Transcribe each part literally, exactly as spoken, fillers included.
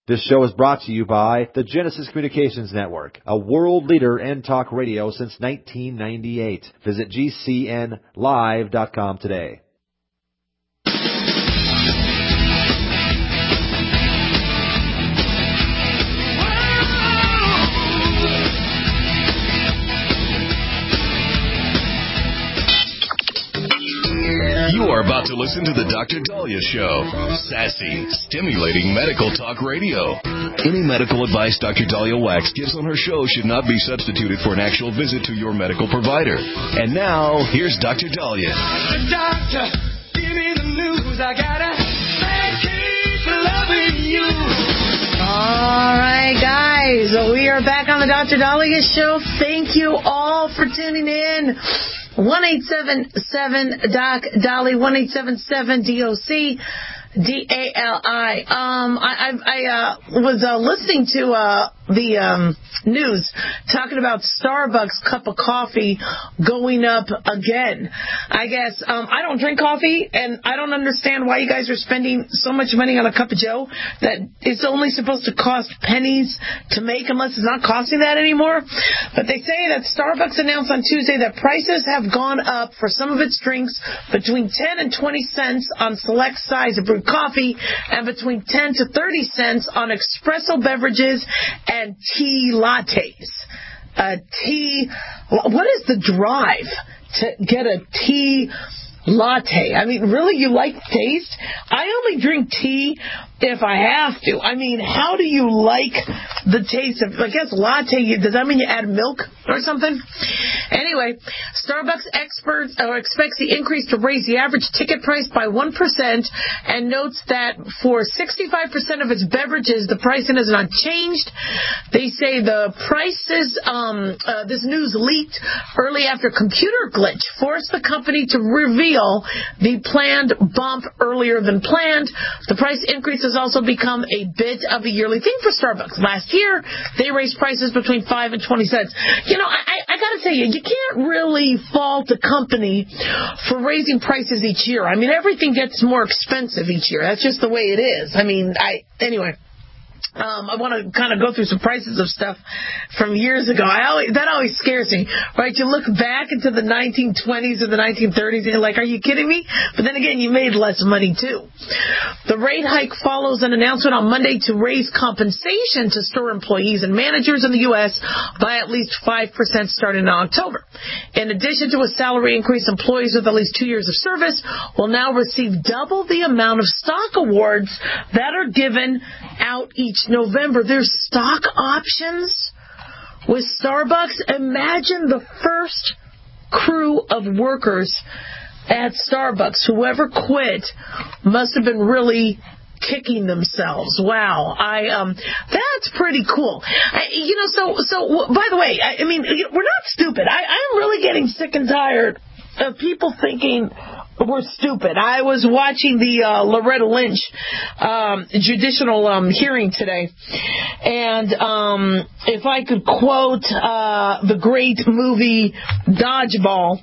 This show is brought to you by the Genesis Communications Network, a world leader in talk radio since nineteen ninety-eight. Visit G C N live dot com today. You are about to listen to the Doctor Dahlia Show. Sassy, stimulating medical talk radio. Any medical advice Doctor Dahlia Wax gives on her show should not be substituted for an actual visit to your medical provider. And now, here's Doctor Dahlia. Doctor, give me the news. I gotta keep loving you. All right, guys. We are back on the Doctor Dahlia Show. Thank you all for tuning in. one eight seven seven Doc Dolly, one eight seven seven D O C D A L I. Um, I, I, I uh, was uh, listening to uh, the um, news talking about Starbucks cup of coffee going up again. I guess um, I don't drink coffee, and I don't understand why you guys are spending so much money on a cup of Joe that it's only supposed to cost pennies to make, unless it's not costing that anymore. But they say that Starbucks announced on Tuesday that prices have gone up for some of its drinks between ten and twenty cents on select size of brewed coffee, and between ten to thirty cents on espresso beverages and tea lattes. A tea, what is the drive to get a tea latte? I mean, really, you like taste? I only drink tea if I have to. I mean, how do you like the taste of, I guess, latte? Does that mean you add milk or something? Anyway, Starbucks experts or expects the increase to raise the average ticket price by one percent and notes that for sixty-five percent of its beverages, the pricing has not changed. They say the prices, um, uh, this news leaked early after a computer glitch forced the company to reveal the planned bump earlier than planned. The price increase has also become a bit of a yearly thing for Starbucks. Last year, they raised prices between five and twenty cents. You know, I, I got to tell you, you can't really fault a company for raising prices each year. I mean, everything gets more expensive each year. That's just the way it is. I mean, I anyway. Um, I want to kind of go through some prices of stuff from years ago. I always, that always scares me, right? You look back into the nineteen twenties or the nineteen thirties and you're like, are you kidding me? But then again, you made less money too. The rate hike follows an announcement on Monday to raise compensation to store employees and managers in the U S by at least five percent starting in October. In addition to a salary increase, employees with at least two years of service will now receive double the amount of stock awards that are given out each November. There's stock options with Starbucks. Imagine the first crew of workers at Starbucks. Whoever quit must have been really kicking themselves. Wow. I um that's pretty cool. I, you know, so so by the way, I, I mean, we're not stupid. I, I'm really getting sick and tired of people thinking we're stupid. I was watching the uh, Loretta Lynch um, judicial um, hearing today, and um, if I could quote uh, the great movie Dodgeball,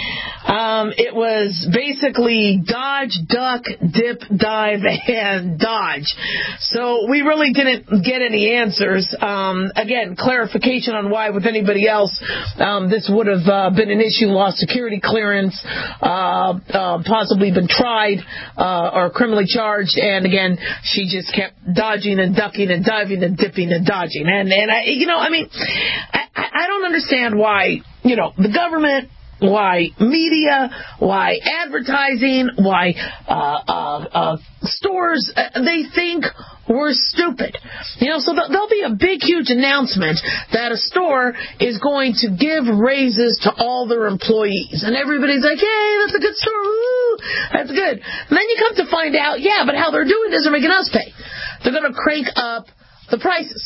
um, it was basically dodge, duck, dip, dive, and dodge. So we really didn't get any answers. Um, again, clarification on why with anybody else um, this would have uh, been an issue, lost security clearance, uh, uh, possibly been tried uh, or criminally charged, and again, she just kept dodging and ducking and diving and dipping and dodging. And, and I, you know, I mean, I, I don't understand why, you know, the government, why media, why advertising, why uh, uh, uh, stores, uh, they think we're stupid. You know, so there'll be a big, huge announcement that a store is going to give raises to all their employees. And everybody's like, hey, that's a good store. Woo, that's good. And then you come to find out, yeah, but how they're doing this, they're making us pay. They're going to crank up the prices.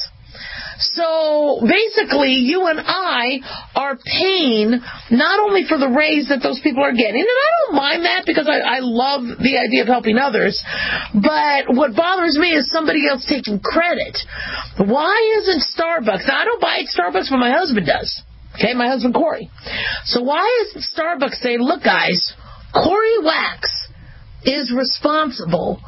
So basically, you and I are paying not only for the raise that those people are getting, and I don't mind that because I, I love the idea of helping others, but what bothers me is somebody else taking credit. Why isn't Starbucks? Now, I don't buy at Starbucks, but my husband does. Okay, my husband Corey. So why isn't Starbucks saying, look, guys, Corey Wax is responsible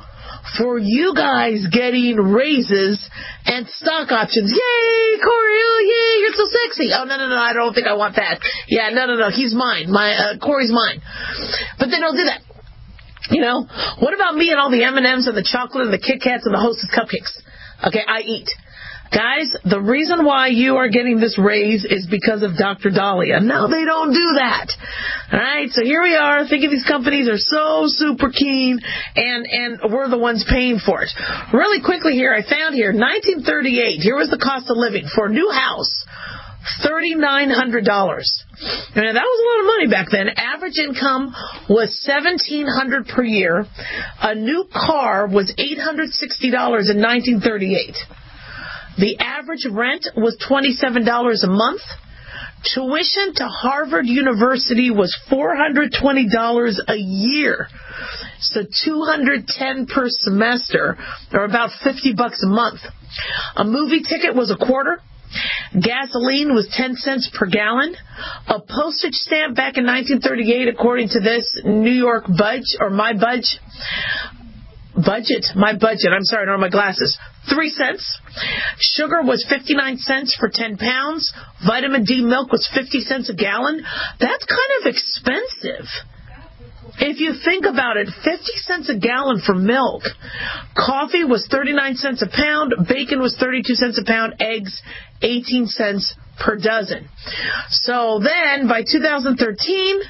for you guys getting raises and stock options. Yay, Corey, oh, yay, you're so sexy. Oh, no, no, no, I don't think I want that. Yeah, no, no, no, he's mine. My uh, Corey's mine. But they don't do that. You know, what about me and all the M and M's and the chocolate and the Kit Kats and the Hostess cupcakes? Okay, I eat. Guys, the reason why you are getting this raise is because of Doctor Dahlia. No, they don't do that. All right, so here we are thinking these companies are so super keen, and, and we're the ones paying for it. Really quickly here, I found here, nineteen thirty-eight, here was the cost of living for a new house, three thousand nine hundred dollars. Now, that was a lot of money back then. Average income was seventeen hundred dollars per year. A new car was eight hundred sixty dollars in nineteen thirty-eight. The average rent was twenty-seven dollars a month. Tuition to Harvard University was four hundred twenty dollars a year. So two hundred ten dollars per semester, or about fifty bucks a month. A movie ticket was a quarter. Gasoline was ten cents per gallon. A postage stamp back in nineteen thirty-eight, according to this New York Budge, or My Budge, budget, my budget, I'm sorry, I don't have my glasses, three cents. Sugar was fifty-nine cents for ten pounds. Vitamin D milk was fifty cents a gallon. That's kind of expensive. If you think about it, fifty cents a gallon for milk. Coffee was thirty-nine cents a pound. Bacon was thirty-two cents a pound. Eggs, eighteen cents per dozen. So then, by two thousand thirteen,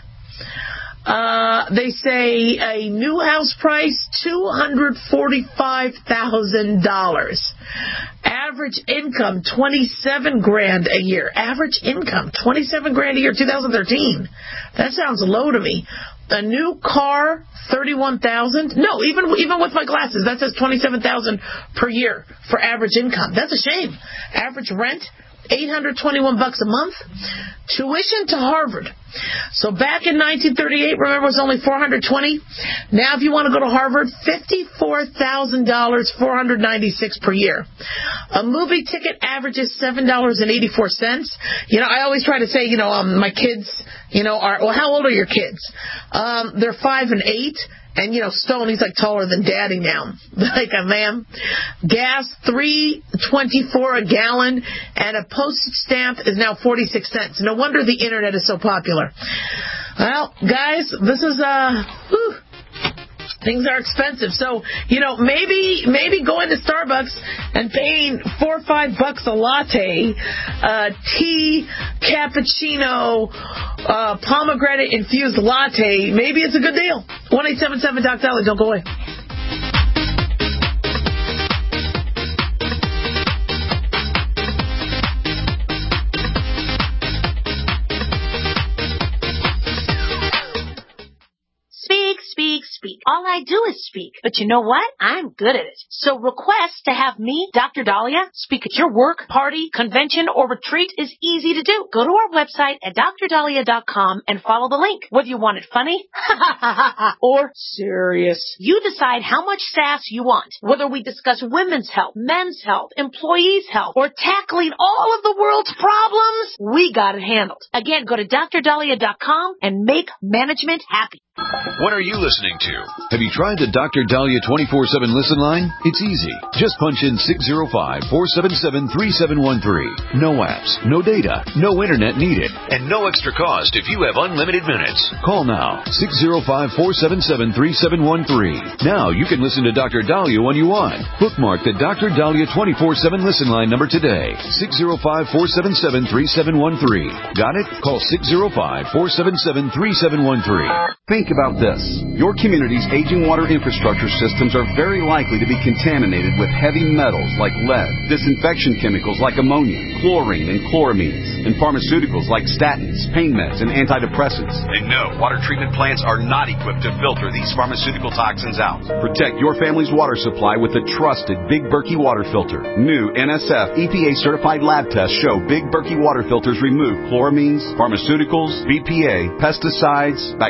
uh, they say a new house price, two hundred forty-five thousand dollars. Average income, twenty-seven grand a year. Average income, twenty-seven grand a year, two thousand thirteen. That sounds low to me. A new car, thirty-one thousand. No, even even with my glasses, that says twenty-seven thousand per year for average income. That's a shame. Average rent, eight hundred twenty-one bucks a month. Tuition to Harvard. So back in nineteen thirty-eight, remember, it was only four hundred twenty. Now, if you want to go to Harvard, fifty-four thousand dollars, four hundred ninety-six per year. A movie ticket averages seven dollars and eighty-four cents. You know, I always try to say, you know, um, my kids, you know, are, well, how old are your kids? Um, they're five and eight. And, you know, Stone, he's like taller than Daddy now. Like a man. Gas, three twenty-four a gallon, and a postage stamp is now forty-six cents. No wonder the internet is so popular. Well, guys, this is, uh, whew, things are expensive. So, you know, maybe maybe going to Starbucks and paying four or five bucks a latte, uh, tea, cappuccino, uh, pomegranate infused latte, maybe it's a good deal. one eight seven seven Doc Dolly, don't go away. Speak. All I do is speak. But you know what? I'm good at it. So request to have me, Doctor Dahlia, speak at your work, party, convention, or retreat is easy to do. Go to our website at D R dahlia dot com and follow the link. Whether you want it funny or serious, you decide how much sass you want. Whether we discuss women's health, men's health, employees' health, or tackling all of the world's problems, we got it handled. Again, go to D R dahlia dot com and make management happy. What are you listening to? Have you tried the Doctor Dahlia twenty-four seven listen line? It's easy. Just punch in six zero five, four seven seven, three seven one three. No apps, no data, no internet needed, and no extra cost if you have unlimited minutes. Call now, six zero five, four seven seven, three seven one three. Now you can listen to Doctor Dahlia when you want. Bookmark the Doctor Dahlia twenty-four seven listen line number today, six zero five, four seven seven, three seven one three. Got it? Call six zero five, four seven seven, three seven one three. Think about this. Your community's aging water infrastructure systems are very likely to be contaminated with heavy metals like lead, disinfection chemicals like ammonia, chlorine and chloramines, and pharmaceuticals like statins, pain meds, and antidepressants. And no, water treatment plants are not equipped to filter these pharmaceutical toxins out. Protect your family's water supply with the trusted Big Berkey water filter. New N S F E P A certified lab tests show Big Berkey water filters remove chloramines, pharmaceuticals, B P A, pesticides, bacteria,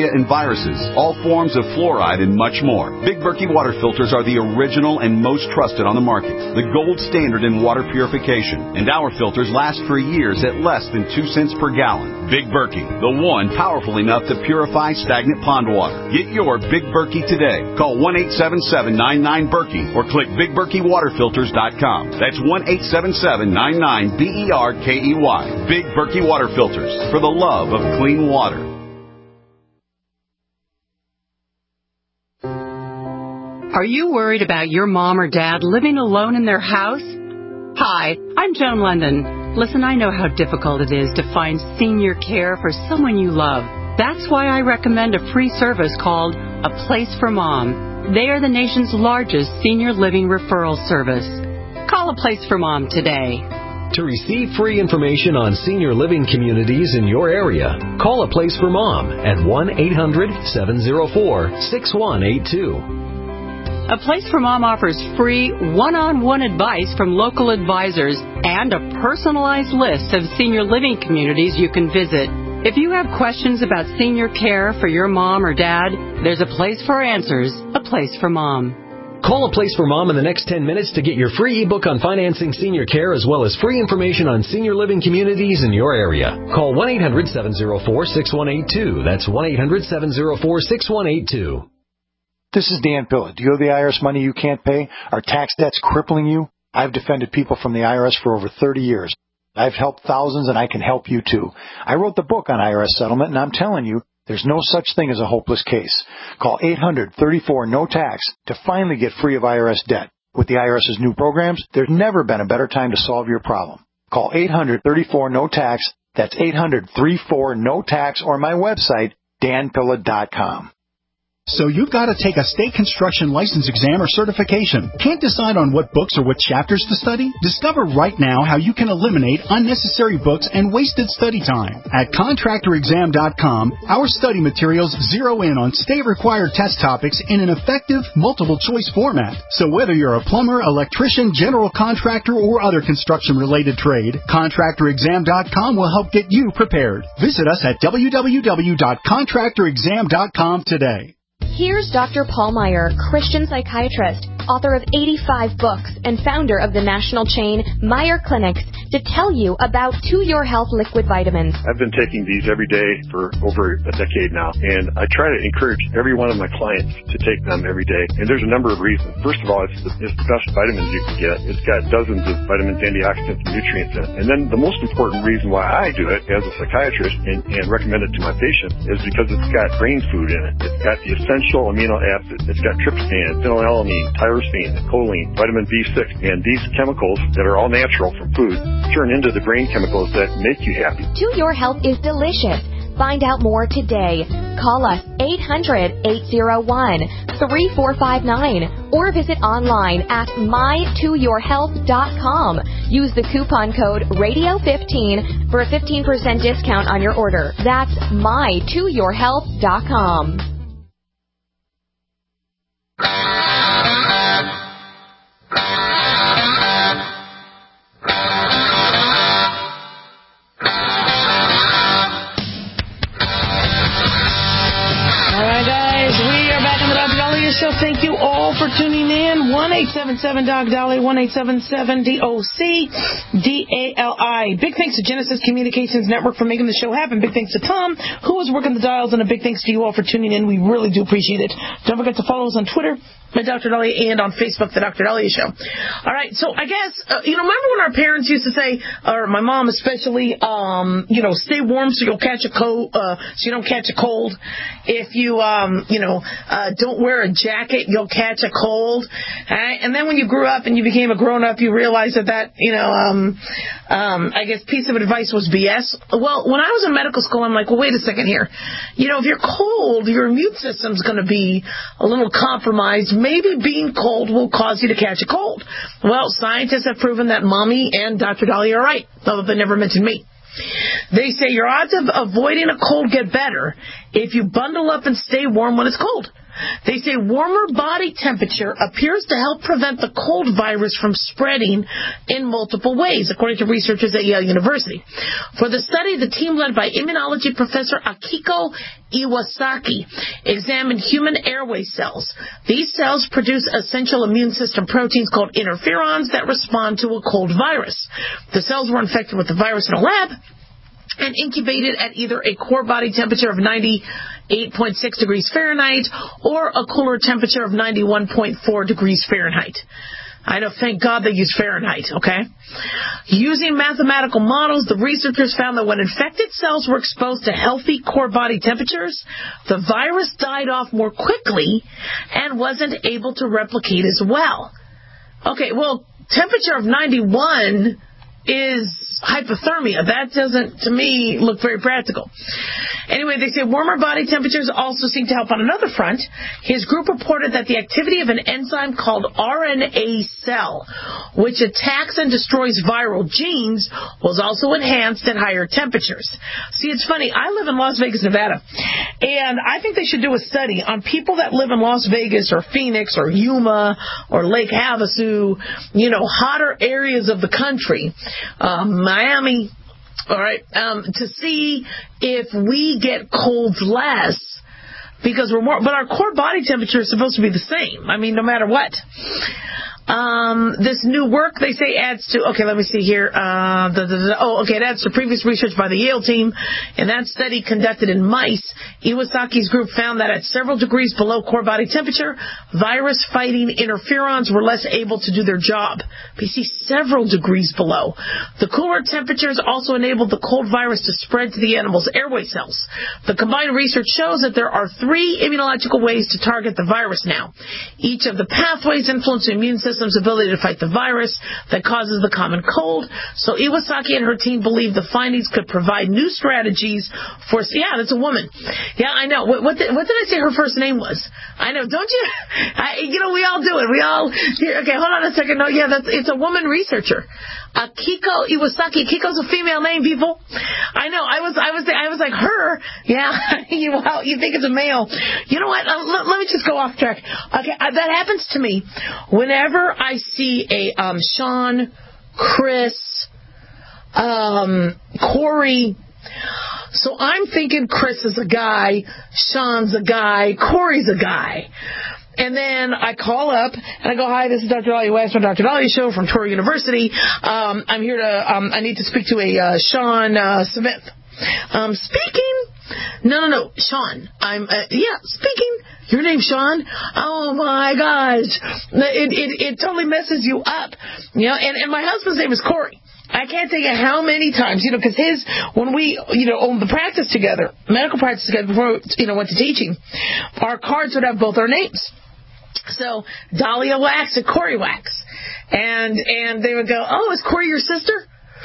and viruses, all forms of fluoride, and much more. Big Berkey water filters are the original and most trusted on the market, the gold standard in water purification, and our filters last for years at less than two cents per gallon. Big Berkey, the one powerful enough to purify stagnant pond water. Get your Big Berkey today. Call one eight seven seven, nine nine, Berkey or click big berkey water filters dot com. That's one eight seven seven, nine nine, B E R K E Y. Big Berkey water filters, for the love of clean water. Are you worried about your mom or dad living alone in their house? Hi, I'm Joan London. Listen, I know how difficult it is to find senior care for someone you love. That's why I recommend a free service called A Place for Mom. They are the nation's largest senior living referral service. Call A Place for Mom today. To receive free information on senior living communities in your area, call A Place for Mom at one eight hundred, seven oh four, six one eight two. A Place for Mom offers free one-on-one advice from local advisors and a personalized list of senior living communities you can visit. If you have questions about senior care for your mom or dad, there's a place for answers, A Place for Mom. Call A Place for Mom in the next ten minutes to get your free ebook on financing senior care as well as free information on senior living communities in your area. Call one eight hundred, seven oh four, six one eight two. That's one eight hundred, seven oh four, six one eight two. This is Dan Pilla. Do you owe the I R S money you can't pay? Are tax debts crippling you? I've defended people from the I R S for over thirty years. I've helped thousands, and I can help you too. I wrote the book on I R S settlement, and I'm telling you, there's no such thing as a hopeless case. Call eight hundred, thirty-four, no tax to finally get free of I R S debt. With the IRS's new programs, there's never been a better time to solve your problem. Call eight hundred, thirty-four, no tax. That's eight hundred, thirty-four, no tax, or my website, dan pilla dot com. So you've got to take a state construction license exam or certification. Can't decide on what books or what chapters to study? Discover right now how you can eliminate unnecessary books and wasted study time. At contractor exam dot com, our study materials zero in on state-required test topics in an effective, multiple-choice format. So whether you're a plumber, electrician, general contractor, or other construction-related trade, contractor exam dot com will help get you prepared. Visit us at w w w dot contractor exam dot com today. Here's Doctor Paul Meyer, Christian psychiatrist, author of eighty-five books, and founder of the national chain Meyer Clinics, to tell you about To Your Health liquid vitamins. I've been taking these every day for over a decade now, and I try to encourage every one of my clients to take them every day. And there's a number of reasons. First of all, it's the, it's the best vitamins you can get. It's got dozens of vitamins, antioxidants, and nutrients in it. And then the most important reason why I do it as a psychiatrist and, and recommend it to my patients is because it's got brain food in it. It's got the essential amino acids. It's got tryptophan, phenylalanine, tyrosine, choline, vitamin B six, and these chemicals that are all natural from food turn into the brain chemicals that make you happy. To Your Health is delicious. Find out more today. Call us eight hundred, eight oh one, three four five nine or visit online at my to your health dot com. Use the coupon code radio fifteen for a fifteen percent discount on your order. That's my to your health dot com. So thank you all for tuning in. one eight seven seven D O C Dolly, one eight seven seven D O C D A L I. Big thanks to Genesis Communications Network for making the show happen. Big thanks to Tom, who was working the dials, and a big thanks to you all for tuning in. We really do appreciate it. Don't forget to follow us on Twitter at Doctor Dahlia and on Facebook, The Doctor Dahlia Show. All right, so I guess, uh, you know, remember when our parents used to say, or my mom especially, um, you know, stay warm so you'll catch a cold, uh, so you don't catch a cold. If you, um, you know, uh, don't wear a jacket, you'll catch a cold. All right? And then when you grew up and you became a grown-up, you realized that that, you know, um, um, I guess piece of advice was B S. Well, when I was in medical school, I'm like, well, wait a second here. You know, if you're cold, your immune system's going to be a little compromised. Maybe being cold will cause you to catch a cold. Well, scientists have proven that Mommy and Doctor Dahlia are right, although they never mentioned me. They say your odds of avoiding a cold get better if you bundle up and stay warm when it's cold. They say warmer body temperature appears to help prevent the cold virus from spreading in multiple ways, according to researchers at Yale University. For the study, the team led by immunology professor Akiko Iwasaki examined human airway cells. These cells produce essential immune system proteins called interferons that respond to a cold virus. The cells were infected with the virus in a lab and incubated at either a core body temperature of ninety-eight point six degrees Fahrenheit or a cooler temperature of ninety-one point four degrees Fahrenheit. I know, thank God they use Fahrenheit, okay? Using mathematical models, the researchers found that when infected cells were exposed to healthy core body temperatures, the virus died off more quickly and wasn't able to replicate as well. Okay, well, temperature of ninety-one is hypothermia. That doesn't, to me, look very practical. Anyway, they say warmer body temperatures also seem to help on another front. His group reported that the activity of an enzyme called R N A cell, which attacks and destroys viral genes, was also enhanced at higher temperatures. See, it's funny. I live in Las Vegas, Nevada, and I think they should do a study on people that live in Las Vegas or Phoenix or Yuma or Lake Havasu, you know, hotter areas of the country, um, Miami, all right, um, to see if we get colds less because we're more, but our core body temperature is supposed to be the same. I mean, no matter what. Um, this new work, they say, adds to, okay, let me see here. Uh, the, the, the, oh, okay, it adds to previous research by the Yale team. In that study conducted in mice, Iwasaki's group found that at several degrees below core body temperature, virus-fighting interferons were less able to do their job. But you see, several degrees below. The cooler temperatures also enabled the cold virus to spread to the animal's airway cells. The combined research shows that there are three immunological ways to target the virus now. Each of the pathways influence the immune system ability to fight the virus that causes the common cold. So Iwasaki and her team believe the findings could provide new strategies for, yeah, that's a woman. Yeah, I know. What, what, did, what did I say her first name was? I know. Don't you, I, you know, we all do it. We all, here, okay, hold on a second. No, yeah, that's, it's a woman researcher. Akiko Iwasaki. Akiko's a female name, people. I know. I was, I was, I was like, her. Yeah. you, well, you think it's a male. You know what? Uh, let, let me just go off track. Okay. Uh, that happens to me whenever I see a, um, Sean, Chris, um, Corey. So I'm thinking Chris is a guy, Sean's a guy, Corey's a guy. And then I call up and I go, hi, this is Doctor Dahlia Wax from Doctor Dahlia Show from Touro University. Um, I'm here to, um, I need to speak to a uh, Sean uh, Smith. Um, speaking. No, no, no, Sean. I'm, uh, yeah, speaking. Your name's Sean? Oh my gosh. It, it, it totally messes you up. You know, and, and my husband's name is Corey. I can't tell you how many times, you know, because his, when we, you know, owned the practice together, medical practice together before, you know, went to teaching, our cards would have both our names. So, Dahlia Wax and Corey Wax. And, and they would go, oh, is Corey your sister?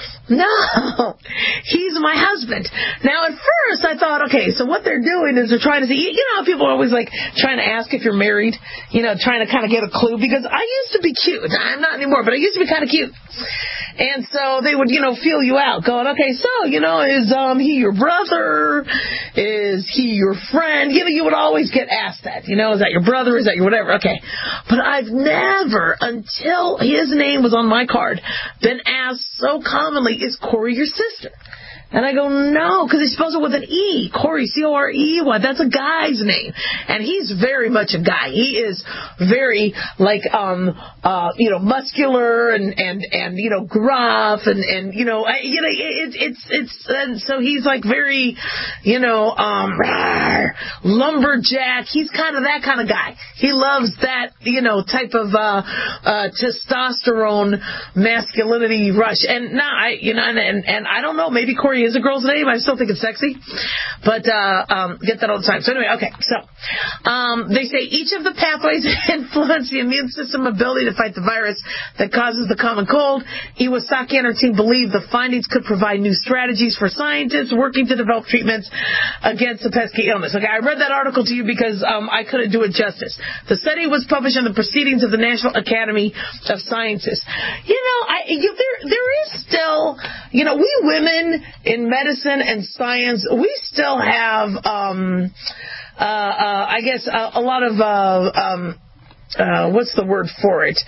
No, he's my husband. Now, at first, I thought, okay, so what they're doing is they're trying to see, you know how people are always like trying to ask if you're married, you know, trying to kind of get a clue, because I used to be cute. I'm not anymore, but I used to be kind of cute. And so they would, you know, feel you out, going, okay, so, you know, is um he your brother? Is he your friend? You know, you would always get asked that, you know, is that your brother? Is that your whatever? Okay. But I've never, until his name was on my card, been asked so commonly, is Corey your sister? And I go, no, because he spells it with an E. Corey, C O R E Y. That's a guy's name. And he's very much a guy. He is very, like, um, uh, you know, muscular and, and, and, you know, gruff and, and, you know, I, you know, it, it's, it's, and so he's like very, you know, um, rawr, lumberjack. He's kind of that kind of guy. He loves that, you know, type of, uh, uh, testosterone masculinity rush. And now I, you know, and, and, and I don't know, maybe Corey is a girl's name. I still think it's sexy, but uh, um, get that all the time. So anyway, okay. So um, they say each of the pathways influence the immune system ability to fight the virus that causes the common cold. Iwasaki and her team believe the findings could provide new strategies for scientists working to develop treatments against the pesky illness. Okay, I read that article to you because um, I couldn't do it justice. The study was published in the Proceedings of the National Academy of Sciences. You know, I, you, there there is still, you know, we women in medicine and science, we still have um uh, uh, I guess, a, a lot of, uh, um, uh, what's the word for it?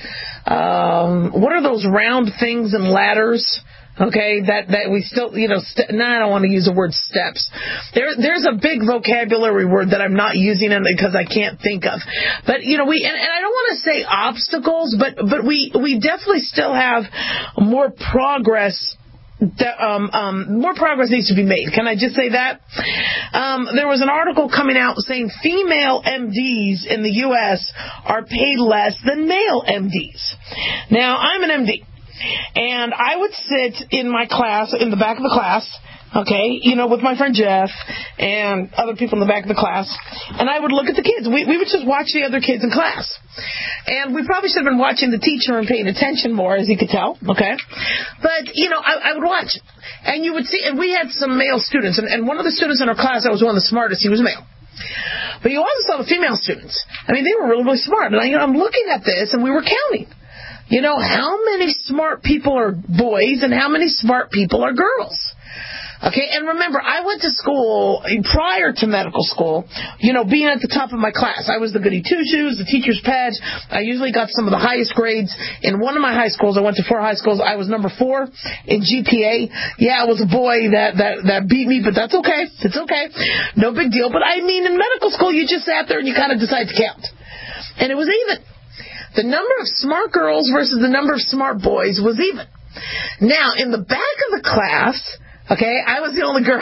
Um, what are those round things and ladders? Okay, that, that we still, you know, st- no, I don't want to use the word steps. There, there's a big vocabulary word that I'm not using it because I can't think of. But, you know, we, and, and I don't want to say obstacles, but, but we, we definitely still have more progress. That, um, um, more progress needs to be made. Can I just say that? Um, there was an article coming out saying female M Ds in the U S are paid less than male M Ds. Now, I'm an M D. And I would sit in my class, in the back of the class, okay, you know, with my friend Jeff and other people in the back of the class, and I would look at the kids. We, we would just watch the other kids in class. And we probably should have been watching the teacher and paying attention more, as you could tell, okay? But, you know, I, I would watch. And you would see, and we had some male students, and, and one of the students in our class that was one of the smartest, he was male. But you also saw the female students. I mean, they were really, really smart. And I, you know, I'm looking at this, and we were counting. You know, how many smart people are boys and how many smart people are girls? Okay, and remember, I went to school prior to medical school, you know, being at the top of my class. I was the goody two-shoes, the teacher's pet. I usually got some of the highest grades. In one of my high schools, I went to four high schools, I was number four in G P A. Yeah, it was a boy that, that, that beat me, but that's okay. It's okay. No big deal. But I mean, in medical school, you just sat there and you kind of decide to count. And it was even. The number of smart girls versus the number of smart boys was even. Now, in the back of the class, okay, I was the only girl.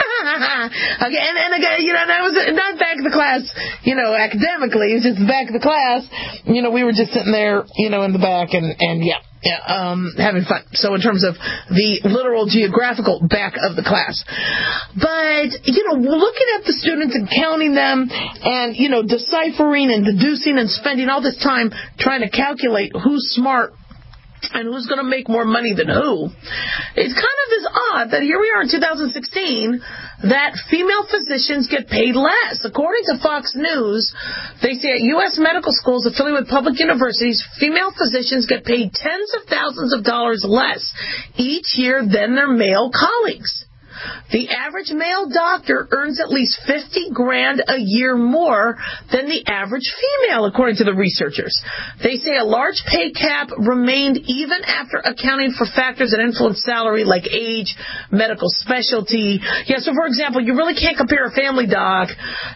okay, and, and again, you know, and I was not back of the class, you know, academically. It was just the back of the class. You know, we were just sitting there, you know, in the back and, and yeah, yeah, um, having fun. So in terms of the literal geographical back of the class. But, you know, looking at the students and counting them and, you know, deciphering and deducing and spending all this time trying to calculate who's smart and who's going to make more money than who, it's kind of is odd that here we are in two thousand sixteen that female physicians get paid less. According to Fox News, they say at U S medical schools affiliated with public universities, female physicians get paid tens of thousands of dollars less each year than their male colleagues. The average male doctor earns at least fifty grand a year more than the average female, according to the researchers. They say a large pay cap remained even after accounting for factors that influence salary like age, medical specialty. Yeah, so for example, you really can't compare a family doc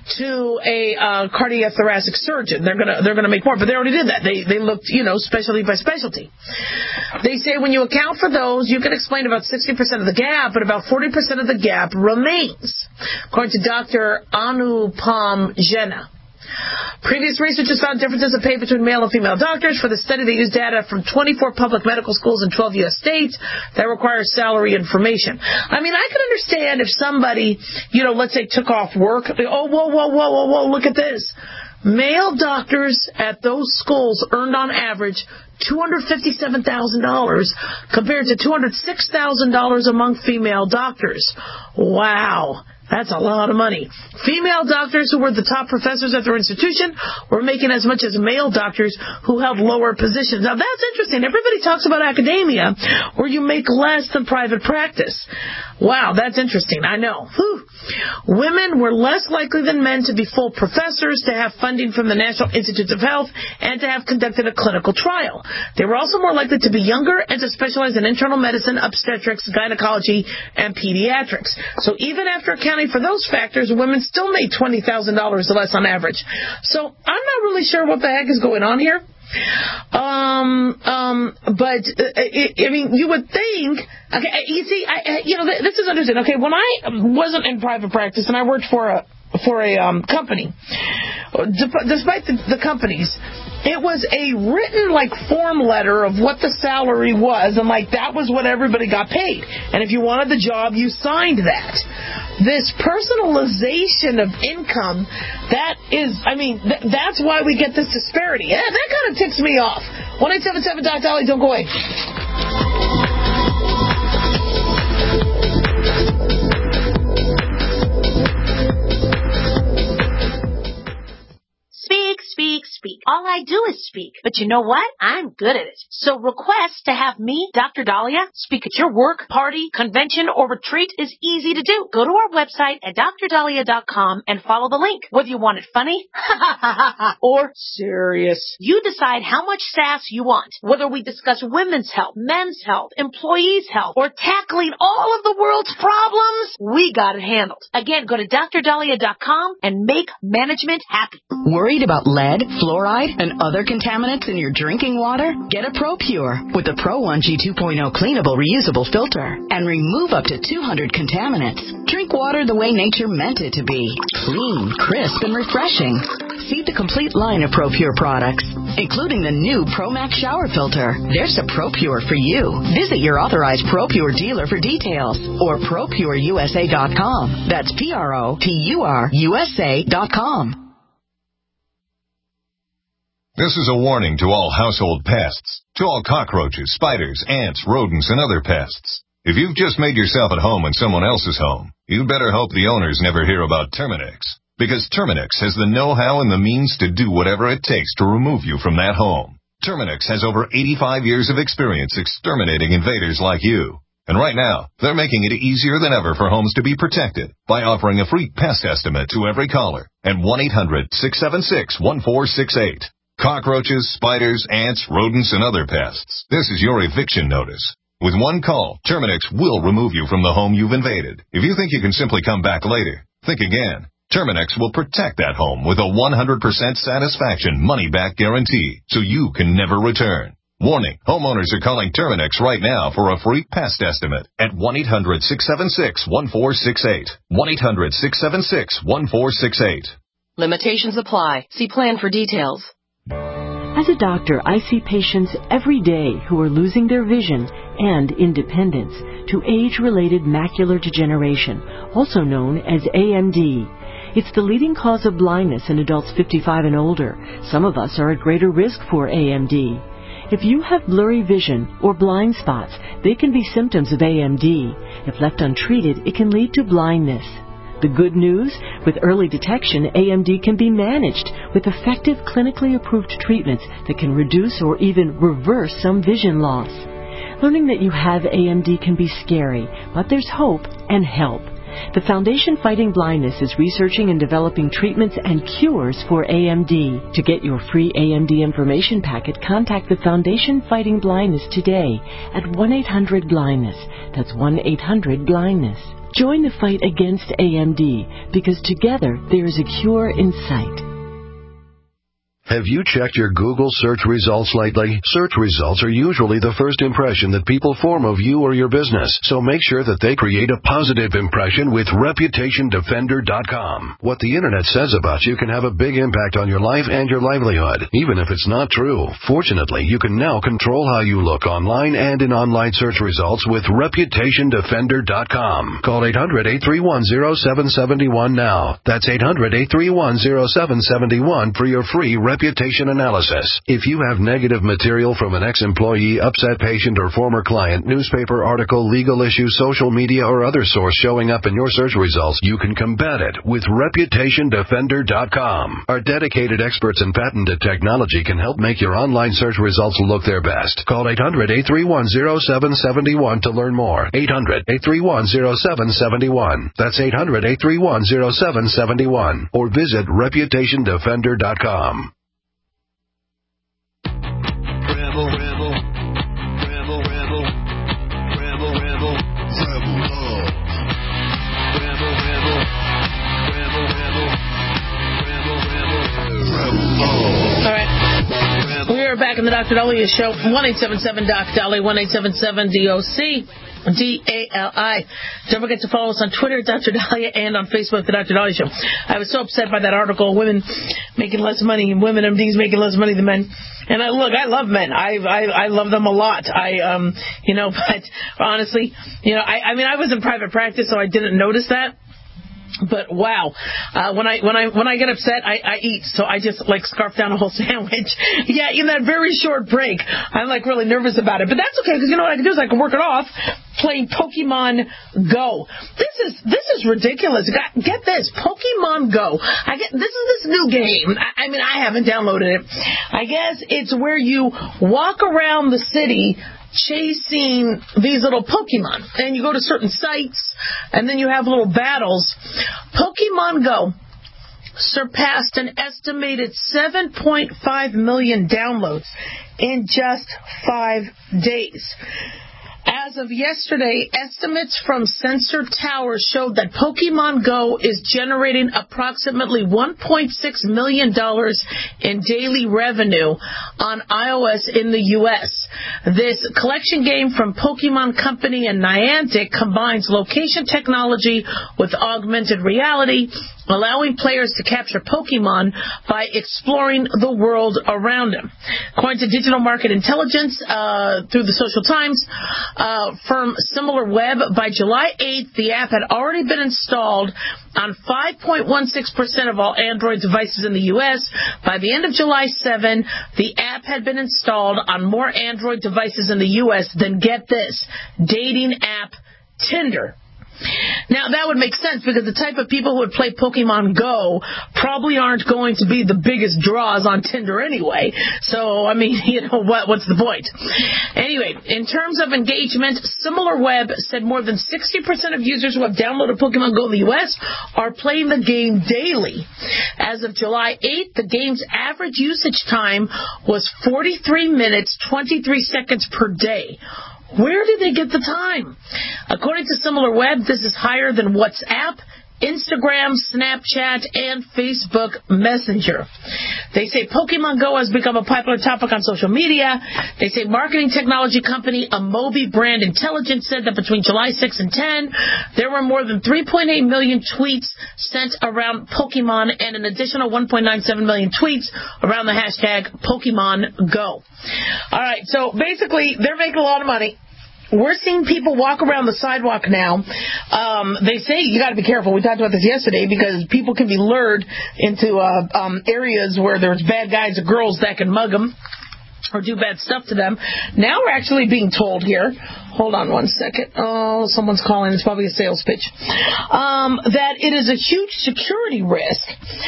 to a uh, cardiothoracic surgeon. They're gonna they're gonna make more, but they already did that. They they looked, you know, specialty by specialty. They say when you account for those, you can explain about sixty percent of the gap, but about forty percent of the gap remains, according to Doctor Anupam Jena. Previous researchers found differences in pay between male and female doctors. For the study, they used data from twenty-four public medical schools in twelve U S states that require salary information. I mean, I could understand if somebody, you know, let's say took off work. Oh, whoa, whoa, whoa, whoa, whoa, look at this. Male doctors at those schools earned on average two hundred fifty-seven thousand dollars compared to two hundred six thousand dollars among female doctors. Wow. That's a lot of money. Female doctors who were the top professors at their institution were making as much as male doctors who held lower positions. Now, that's interesting. Everybody talks about academia where you make less than private practice. Wow, that's interesting. I know. Whew. Women were less likely than men to be full professors, to have funding from the National Institutes of Health, and to have conducted a clinical trial. They were also more likely to be younger and to specialize in internal medicine, obstetrics, gynecology, and pediatrics. So even after accounting for those factors, women still made twenty thousand dollars less on average. So I'm not really sure what the heck is going on here. Um, um, but, uh, it, I mean, you would think, okay, you see, I, you know, this is interesting. Okay, when I wasn't in private practice and I worked for a, for a, um, company, despite the, the companies, it was a written, like, form letter of what the salary was, and, like, that was what everybody got paid. And if you wanted the job, you signed that. This personalization of income, that is, I mean, th- that's why we get this disparity. Yeah, that kind of ticks me off. one eight seven seven Doc Dolly, don't go away. Speak, speak, speak. All I do is speak. But you know what? I'm good at it. So request to have me, Doctor Dahlia, speak at your work, party, convention, or retreat is easy to do. Go to our website at D R Dahlia dot com and follow the link. Whether you want it funny or serious, you decide how much sass you want. Whether we discuss women's health, men's health, employees' health, or tackling all of the world's problems, we got it handled. Again, go to D R Dahlia dot com and make management happy. Worried about lead, fluoride, and other contaminants in your drinking water? Get a ProPure with the Pro one G two point oh cleanable reusable filter and remove up to two hundred contaminants. Drink water the way nature meant it to be. Clean, crisp, and refreshing. See the complete line of ProPure products, including the new ProMax shower filter. There's a ProPure for you. Visit your authorized ProPure dealer for details or Pro Pure U S A dot com. That's P R O P U R U S A dot com. This is a warning to all household pests, to all cockroaches, spiders, ants, rodents, and other pests. If you've just made yourself at home in someone else's home, you better hope the owners never hear about Terminix, because Terminix has the know-how and the means to do whatever it takes to remove you from that home. Terminix has over eighty-five years of experience exterminating invaders like you. And right now, they're making it easier than ever for homes to be protected by offering a free pest estimate to every caller at one eight hundred six seven six one four six eight. Cockroaches, spiders, ants, rodents, and other pests. This is your eviction notice. With one call, Terminix will remove you from the home you've invaded. If you think you can simply come back later, think again. Terminix will protect that home with a one hundred percent satisfaction money-back guarantee, so you can never return. Warning, homeowners are calling Terminix right now for a free pest estimate at one eight hundred six seven six one four six eight. one eight hundred six seven six one four six eight. Limitations apply. See plan for details. As a doctor, I see patients every day who are losing their vision and independence to age-related macular degeneration, also known as A M D. It's the leading cause of blindness in adults fifty-five and older. Some of us are at greater risk for A M D. If you have blurry vision or blind spots, they can be symptoms of A M D. If left untreated, it can lead to blindness. The good news, with early detection, A M D can be managed with effective clinically approved treatments that can reduce or even reverse some vision loss. Learning that you have A M D can be scary, but there's hope and help. The Foundation Fighting Blindness is researching and developing treatments and cures for A M D. To get your free A M D information packet, contact the Foundation Fighting Blindness today at one eight hundred blindness. That's one eight hundred blindness. Join the fight against A M D, because together there is a cure in sight. Have you checked your Google search results lately? Search results are usually the first impression that people form of you or your business, so make sure that they create a positive impression with Reputation Defender dot com. What the Internet says about you can have a big impact on your life and your livelihood, even if it's not true. Fortunately, you can now control how you look online and in online search results with Reputation Defender dot com. Call eight hundred eight three one zero seven seven one now. That's eight hundred eight three one zero seven seven one for your free reputation analysis. If you have negative material from an ex-employee, upset patient, or former client, newspaper article, legal issue, social media, or other source showing up in your search results, you can combat it with Reputation Defender dot com. Our dedicated experts in patented technology can help make your online search results look their best. Call eight hundred eight three one zero seven seven one to learn more. eight hundred eight three one zero seven seven one. That's eight hundred eight three one zero seven seven one. Or visit Reputation Defender dot com. Rebel, rebel, rebel, rebel, rebel, rebel, rebel love. Rebel, rebel, rebel, rebel, rebel, rebel, rebel love. All right. We are back in the Doctor Dahlia Show. one eight seven seven D O C Dahlia, one eight seven seven D O C. D A L I. Don't forget to follow us on Twitter, Doctor Dahlia, and on Facebook, The Doctor Dahlia Show. I was so upset by that article, women making less money and women M Ds making less money than men. And I look, I love men. I I, I love them a lot. I um, you know, but honestly, you know, I, I mean, I was in private practice, so I didn't notice that. But wow, uh, when I when I when I get upset, I, I eat. So I just like scarf down a whole sandwich. Yeah, in that very short break, I'm like really nervous about it. But that's okay, because you know what I can do is I can work it off playing Pokemon Go. This is this is ridiculous. Get this, Pokemon Go. I get this is this new game. I, I mean, I haven't downloaded it. I guess it's where you walk around the city chasing these little Pokemon, and you go to certain sites, and then you have little battles. Pokemon Go surpassed an estimated seven point five million downloads in just five days. As of yesterday, estimates from Sensor Tower showed that Pokemon Go is generating approximately one point six million dollars in daily revenue on iOS in the U S. This collection game from Pokemon Company and Niantic combines location technology with augmented reality, allowing players to capture Pokemon by exploring the world around them. According to Digital Market Intelligence, uh, through the Social Times, uh, firm SimilarWeb, by July eighth, the app had already been installed on five point one six percent of all Android devices in the U S. By the end of July seventh, the app had been installed on more Android devices in the U S than, get this, dating app Tinder. Now, that would make sense because the type of people who would play Pokemon Go probably aren't going to be the biggest draws on Tinder anyway. So, I mean, you know, what? what's the point? Anyway, in terms of engagement, SimilarWeb said more than sixty percent of users who have downloaded Pokemon Go in the U S are playing the game daily. As of July eighth, the game's average usage time was forty-three minutes, twenty-three seconds per day. Where did they get the time? According to SimilarWeb, this is higher than WhatsApp, Instagram, Snapchat, and Facebook Messenger. They say Pokemon Go has become a popular topic on social media. They say marketing technology company Amobi Brand Intelligence said that between July sixth and tenth, there were more than three point eight million tweets sent around Pokemon and an additional one point nine seven million tweets around the hashtag Pokemon Go. All right, so basically, they're making a lot of money. We're seeing people walk around the sidewalk now. Um, they say you got to be careful. We talked about this yesterday because people can be lured into uh, um, areas where there's bad guys or girls that can mug them or do bad stuff to them. Now we're actually being told here, hold on one second. Oh, someone's calling. It's probably a sales pitch. Um, that it is a huge security risk,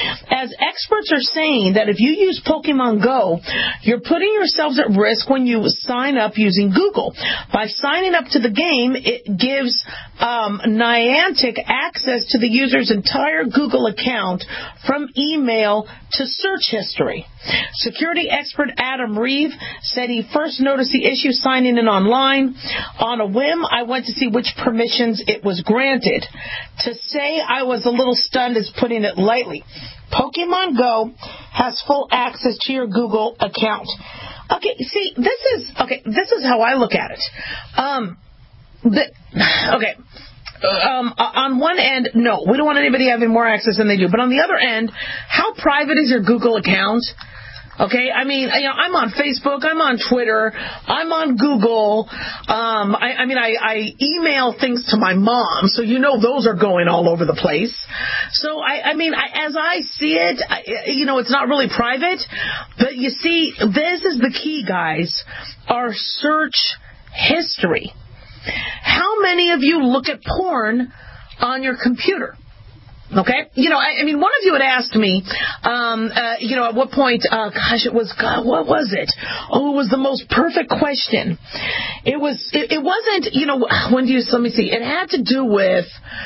as experts are saying that if you use Pokemon Go, you're putting yourselves at risk when you sign up using Google. By signing up to the game, it gives um, Niantic access to the user's entire Google account from email to search history. Security expert Adam Reeve said he first noticed the issue signing in online. On a whim, I went to see which permissions it was granted. To say I was a little stunned is putting it lightly. Pokemon Go has full access to your Google account. Okay, see, this is okay. This is how I look at it. Um, the, okay. Um, on one end, no, we don't want anybody having more access than they do. But on the other end, how private is your Google account? Okay, I mean, you know, I'm on Facebook, I'm on Twitter, I'm on Google. Um, I, I mean, I, I email things to my mom, so you know those are going all over the place. So, I, I mean, I, as I see it, I, you know, it's not really private. But you see, this is the key, guys, our search history. How many of you look at porn on your computer? Okay? You know, I, I mean, one of you had asked me, um, uh, you know, at what point, uh, gosh, it was, God, what was it? Oh, it was the most perfect question. It was, it, it wasn't, you know, when do you, let me see, it had to do with,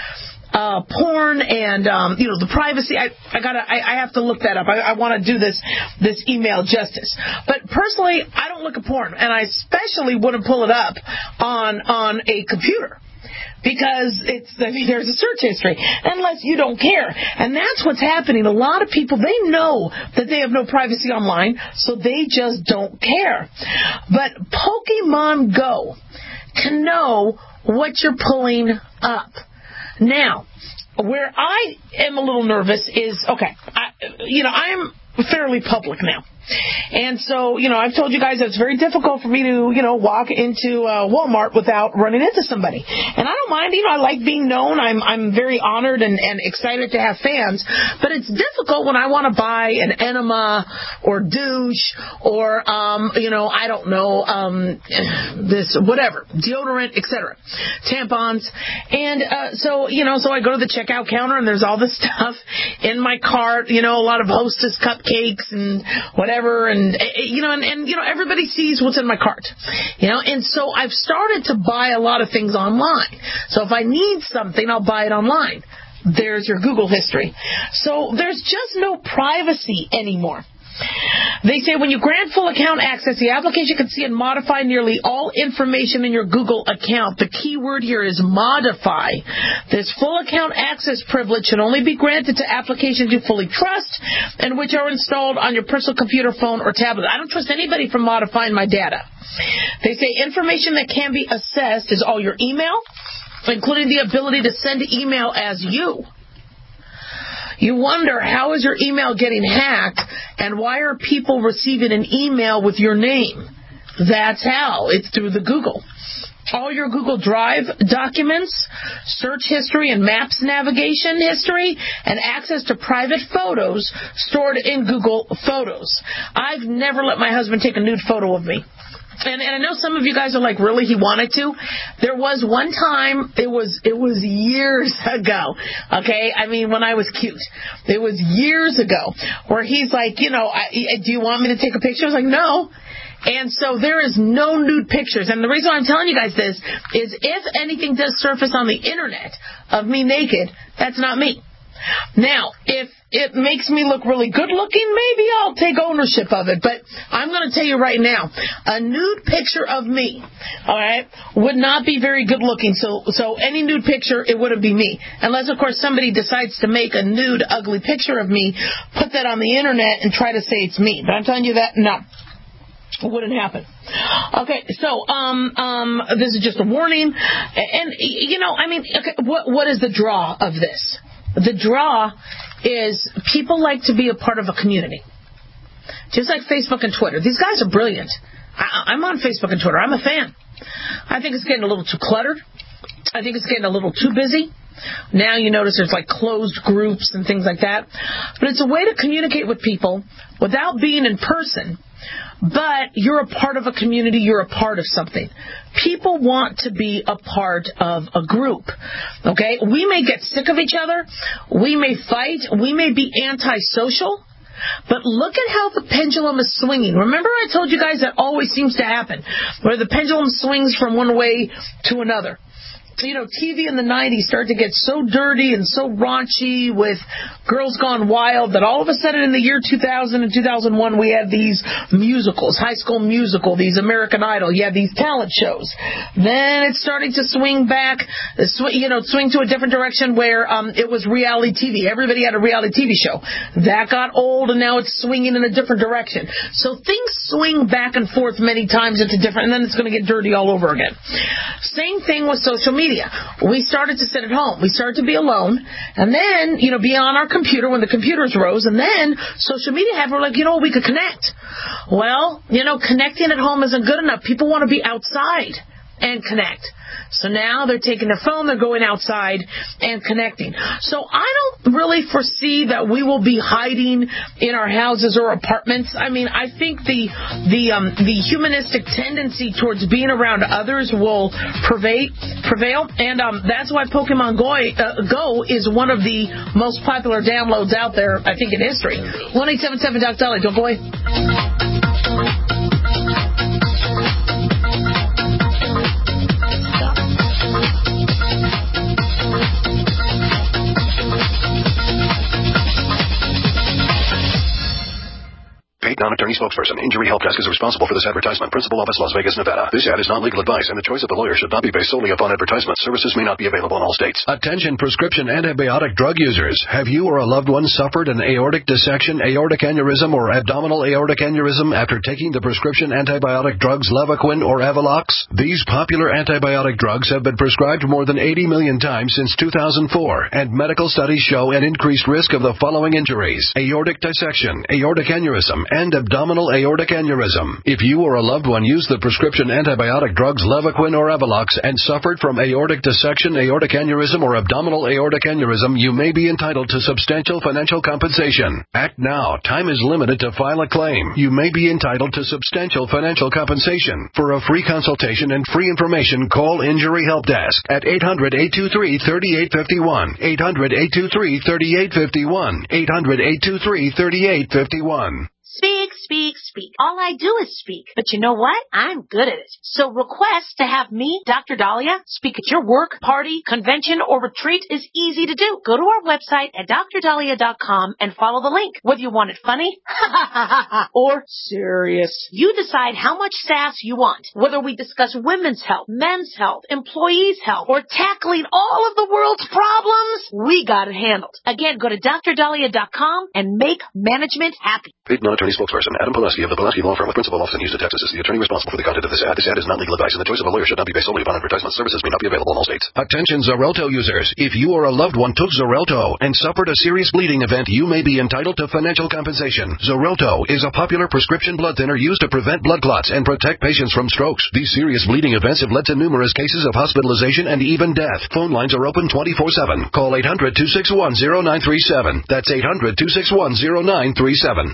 uh, porn and, um, you know, the privacy. I, I gotta, I, I have to look that up. I, I want to do this, this email justice. But personally, I don't look at porn, and I especially wouldn't pull it up on, on a computer. Because it's, I mean, there's a search history, unless you don't care. And that's what's happening. A lot of people, they know that they have no privacy online, so they just don't care. But Pokemon Go can know what you're pulling up. Now, where I am a little nervous is, okay, I, you know, I'm fairly public now. And so, you know, I've told you guys that it's very difficult for me to, you know, walk into uh, Walmart without running into somebody. And I don't mind, you know, I like being known. I'm I'm very honored and, and excited to have fans. But it's difficult when I want to buy an enema or douche or, um, you know, I don't know, um, this, whatever, deodorant, et cetera, tampons. And uh, so, you know, so I go to the checkout counter and there's all this stuff in my cart, you know, a lot of Hostess cupcakes and whatever. And, you know, and, and, you know, everybody sees what's in my cart, you know. And so I've started to buy a lot of things online. So if I need something, I'll buy it online. There's your Google history. So there's just no privacy anymore. They say when you grant full account access, the application can see and modify nearly all information in your Google account. The key word here is modify. This full account access privilege should only be granted to applications you fully trust and which are installed on your personal computer, phone, or tablet. I don't trust anybody from modifying my data. They say information that can be assessed is all your email, including the ability to send email as you. You wonder, how is your email getting hacked, and why are people receiving an email with your name? That's how. It's through the Google. All your Google Drive documents, search history and maps navigation history, and access to private photos stored in Google Photos. I've never let my husband take a nude photo of me. And, and I know some of you guys are like, really, he wanted to? There was one time, it was it was years ago, okay? I mean, when I was cute. It was years ago where he's like, you know, I, do you want me to take a picture? I was like, no. And so there is no nude pictures. And the reason I'm telling you guys this is if anything does surface on the Internet of me naked, that's not me. Now, if it makes me look really good looking, maybe I'll take ownership of it. But I'm going to tell you right now, a nude picture of me, all right, would not be very good looking. So, so any nude picture, it wouldn't be me. Unless, of course, somebody decides to make a nude, ugly picture of me, put that on the Internet, and try to say it's me. But I'm telling you that, no. It wouldn't happen. Okay, so um, um, this is just a warning. And, you know, I mean, okay, what what is the draw of this? The draw is people like to be a part of a community. Just like Facebook and Twitter. These guys are brilliant. I, I'm on Facebook and Twitter. I'm a fan. I think it's getting a little too cluttered. I think it's getting a little too busy. Now you notice there's like closed groups and things like that. But it's a way to communicate with people without being in person. But you're a part of a community, you're a part of something. People want to be a part of a group. Okay? We may get sick of each other, we may fight, we may be antisocial, but look at how the pendulum is swinging. Remember I told you guys that always seems to happen, where the pendulum swings from one way to another. You know, T V in the nineties started to get so dirty and so raunchy with Girls Gone Wild that all of a sudden in the year two thousand and two thousand one we had these musicals, High School Musical, these American Idol, you had these talent shows. Then it's starting to swing back, you know, swing to a different direction where um, it was reality T V. Everybody had a reality T V show. That got old and now it's swinging in a different direction. So things swing back and forth many times into different, and then it's going to get dirty all over again. Same thing with social media. We started to sit at home. We started to be alone. And then, you know, be on our computer when the computers rose. And then social media had, we're like, you know, we could connect. Well, you know, connecting at home isn't good enough. People want to be outside and connect. So now they're taking their phone, they're going outside and connecting. So I don't really foresee that we will be hiding in our houses or apartments. I mean, I think the the um, the humanistic tendency towards being around others will prevail, prevail and um, that's why Pokemon Go, uh, Go is one of the most popular downloads out there, I think, in history. one eight seven seven Doc Dolly, don't go away. Paid non-attorney spokesperson. Injury Help Desk is responsible for this advertisement. Principal office, Las Vegas, Nevada. This ad is not legal advice, and the choice of the lawyer should not be based solely upon advertisement. Services may not be available in all states. Attention prescription antibiotic drug users. Have you or a loved one suffered an aortic dissection, aortic aneurysm, or abdominal aortic aneurysm after taking the prescription antibiotic drugs Levaquin or Avelox? These popular antibiotic drugs have been prescribed more than eighty million times since two thousand four, and medical studies show an increased risk of the following injuries: aortic dissection, aortic aneurysm, and abdominal aortic aneurysm. If you or a loved one used the prescription antibiotic drugs Levaquin or Evolox and suffered from aortic dissection, aortic aneurysm, or abdominal aortic aneurysm, you may be entitled to substantial financial compensation. Act now. Time is limited to file a claim. You may be entitled to substantial financial compensation. For a free consultation and free information, call Injury Help Desk at eight hundred, eight two three, three eight five one, eight hundred, eight two three, three eight five one, eight hundred, eight two three, three eight five one. Speak, speak, speak. All I do is speak. But you know what? I'm good at it. So request to have me, Doctor Dahlia, speak at your work, party, convention, or retreat is easy to do. Go to our website at dr dahlia dot com and follow the link. Whether you want it funny or serious, you decide how much sass you want. Whether we discuss women's health, men's health, employees' health, or tackling all of the world's problems, we got it handled. Again, go to dr dahlia dot com and make management happy. Paid non-attorney spokesperson Adam Pulaski of the Pulaski Law Firm with principal office in Houston, Texas is the attorney responsible for the content of this ad. This ad is not legal advice, and the choice of a lawyer should not be based solely upon advertisement. Services may not be available in all states. Attention Xarelto users. If you or a loved one took Xarelto and suffered a serious bleeding event, you may be entitled to financial compensation. Xarelto is a popular prescription blood thinner used to prevent blood clots and protect patients from strokes. These serious bleeding events have led to numerous cases of hospitalization and even death. Phone lines are open twenty-four seven. Call eight hundred, two six one, zero nine three seven. That's eight hundred, two six one, zero nine three seven.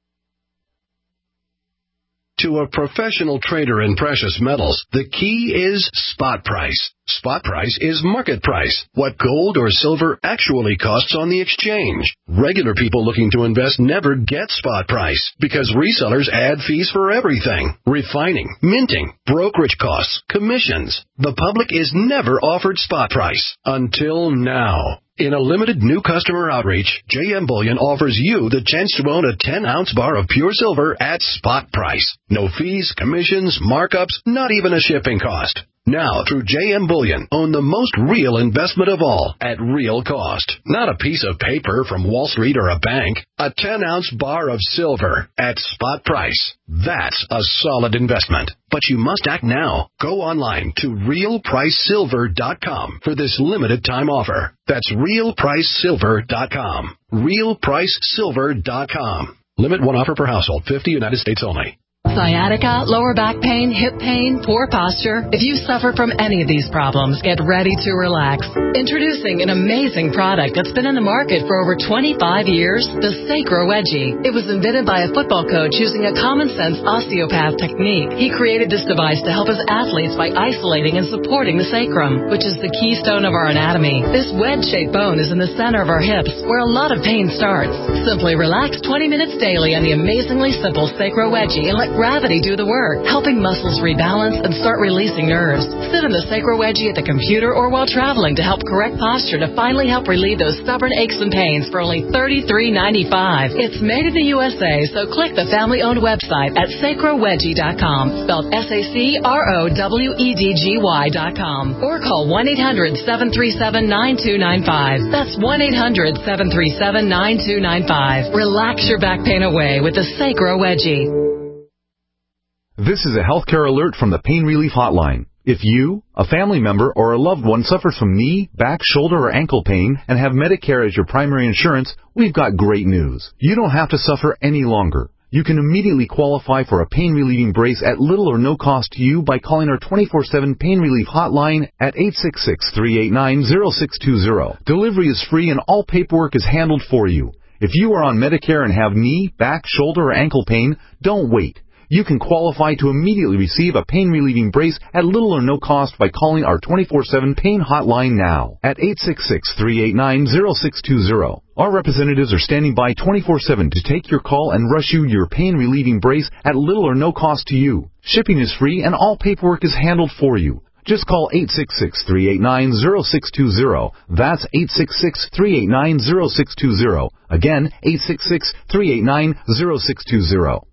To a professional trader in precious metals, the key is spot price. Spot price is market price, what gold or silver actually costs on the exchange. Regular people looking to invest never get spot price because resellers add fees for everything. Refining, minting, brokerage costs, commissions. The public is never offered spot price until now. In a limited new customer outreach, J M Bullion offers you the chance to own a ten ounce bar of pure silver at spot price. No fees, commissions, markups, not even a shipping cost. Now, through J M Bullion, own the most real investment of all at real cost. Not a piece of paper from Wall Street or a bank. A ten ounce bar of silver at spot price. That's a solid investment. But you must act now. Go online to real price silver dot com for this limited time offer. That's real price silver dot com. real price silver dot com. Limit one offer per household. fifty United States only. Sciatica, lower back pain, hip pain, poor posture. If you suffer from any of these problems, get ready to relax. Introducing an amazing product that's been in the market for over twenty-five years, the Sacro Wedgie. It was invented by a football coach using a common-sense osteopath technique. He created this device to help his athletes by isolating and supporting the sacrum, which is the keystone of our anatomy. This wedge-shaped bone is in the center of our hips, where a lot of pain starts. Simply relax twenty minutes daily on the amazingly simple Sacro Wedgie and let gravity do the work, helping muscles rebalance and start releasing nerves. Sit in the Sacro Wedgie at the computer or while traveling to help correct posture to finally help relieve those stubborn aches and pains for only thirty-three ninety-five. It's made in the U S A, so click the family-owned website at sacro wedgie dot com, spelled S A C R O W E D G Y dot com, or call one eight hundred, seven three seven, nine two nine five. That's one eight hundred, seven three seven, nine two nine five. Relax your back pain away with the Sacro Wedgie. This is a healthcare alert from the Pain Relief Hotline. If you, a family member, or a loved one suffers from knee, back, shoulder, or ankle pain and have Medicare as your primary insurance, we've got great news. You don't have to suffer any longer. You can immediately qualify for a pain-relieving brace at little or no cost to you by calling our twenty-four seven Pain Relief Hotline at eight six six, three eight nine, zero six two zero. Delivery is free and all paperwork is handled for you. If you are on Medicare and have knee, back, shoulder, or ankle pain, don't wait. You can qualify to immediately receive a pain-relieving brace at little or no cost by calling our twenty-four seven Pain Hotline now at eight six six, three eight nine, zero six two zero. Our representatives are standing by twenty-four seven to take your call and rush you your pain-relieving brace at little or no cost to you. Shipping is free and all paperwork is handled for you. Just call eight six six, three eight nine, zero six two zero. That's eight six six, three eight nine, zero six two zero. Again, eight six six, three eight nine, zero six two zero.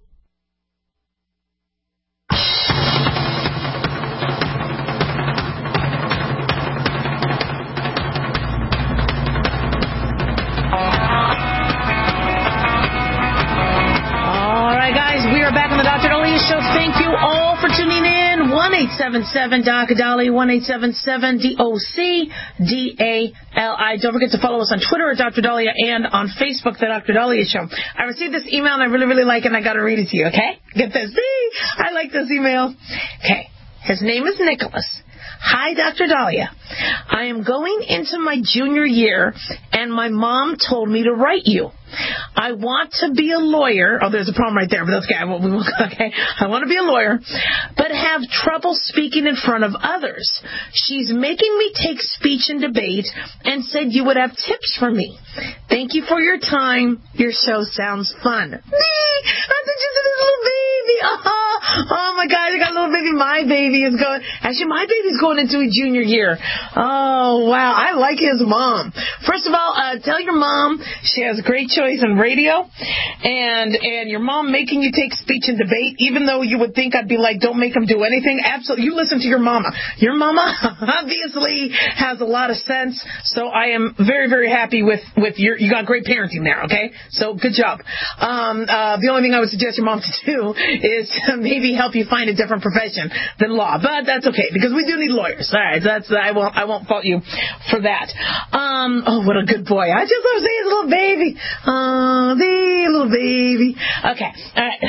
Show. Thank you all for tuning in. one eight eight seven seven, D O C, Dolly, one eight seven seven, D O C, D A L I. Don't forget to follow us on Twitter at Doctor Dahlia and on Facebook, The Doctor Dahlia Show. I received this email, and I really, really like it, and I got to read it to you, okay? Get this. I like this email. Okay. His name is Nicholas. Hi, Doctor Dahlia. I am going into my junior year, and my mom told me to write you. I want to be a lawyer. Oh, there's a problem right there, but that's okay. I won't, we won't, okay. I want to be a lawyer, but have trouble speaking in front of others. She's making me take speech and debate and said you would have tips for me. Thank you for your time. Your show sounds fun. Me, I think she's a little baby. Oh, oh my God, I got a little baby. My baby is going. Actually, my baby's going into a junior year. Oh wow, I like his mom. First of all, uh, tell your mom she has a great choice in radio, and and your mom making you take speech and debate, even though you would think I'd be like, don't make him do anything. Absolutely, you listen to your mama. Your mama obviously has a lot of sense, so I am very, very happy with, with your, you got great parenting there, okay? So good job. Um, uh, the only thing I would suggest your mom to do is maybe help you find a different profession than law, but that's okay, because we do need lawyers. All right, that's, I won't, I won't fault you for that. Um, oh, what a good boy. I just love seeing his little baby. Oh, the little baby. Okay, all right,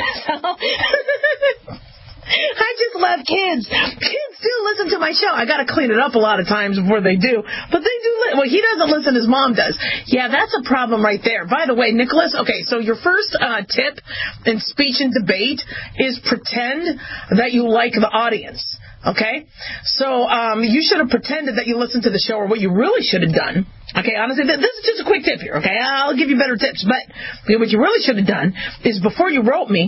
so... I just love kids. Kids do listen to my show. I got to clean it up a lot of times before they do, but they do. Li- well, he doesn't listen. His mom does. Yeah, that's a problem right there. By the way, Nicholas. Okay, so your first uh, tip in speech and debate is pretend that you like the audience. Okay, so um, you should have pretended that you listened to the show, or what you really should have done. Okay, honestly, this is just a quick tip here. Okay, I'll give you better tips, but what you really should have done is before you wrote me.